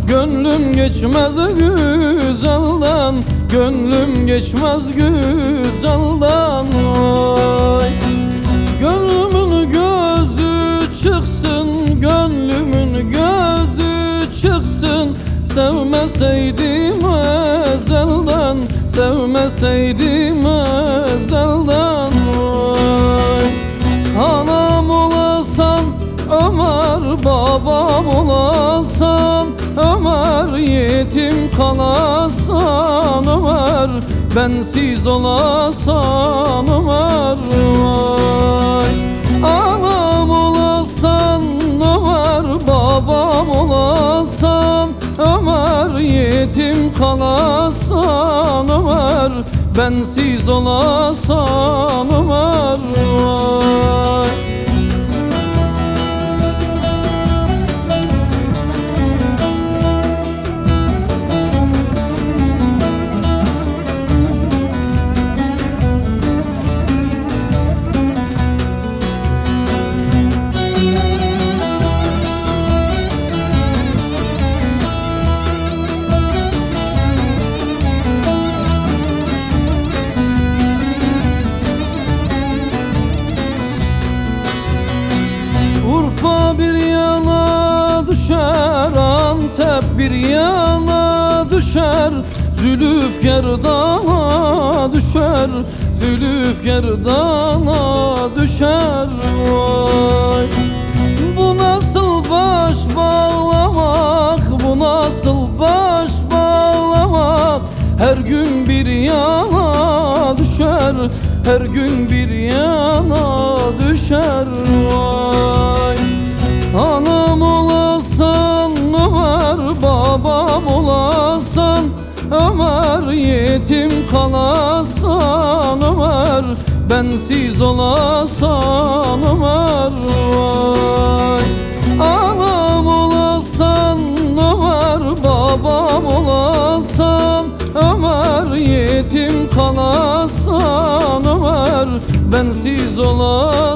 Gönlüm geçmez güzelden, gönlüm geçmez güzelden. Oy. Gönlümün gözü çıksın, gönlümün gözü çıksın. Sevmeseydim ezelden, sevmeseydim ezelden. Oy. Anam olasan Ömer, babam olasan Ömer, yetim kalasan Ömer, bensiz olasan Ömer. Vay. Anam olasan Ömer, babam olasan Ömer, yetim kalasan Ömer, bensiz olasan Ömer. Vay. Urfa bir yana düşer, Antep bir yana düşer, Zülüf gerdana düşer, Zülüf gerdana düşer. Vay. Bu nasıl baş bağlamak, bu nasıl baş bağlamak? Her gün bir yana düşer, her gün bir yana düşer. Vay. Anam olasan Ömer, babam olasan Ömer, yetim kalasan Ömer, bensiz olasan Ömer. Vay. Anam olasan Ömer, babam olasan Ömer, yetim kalasan Ömer, bensiz olasan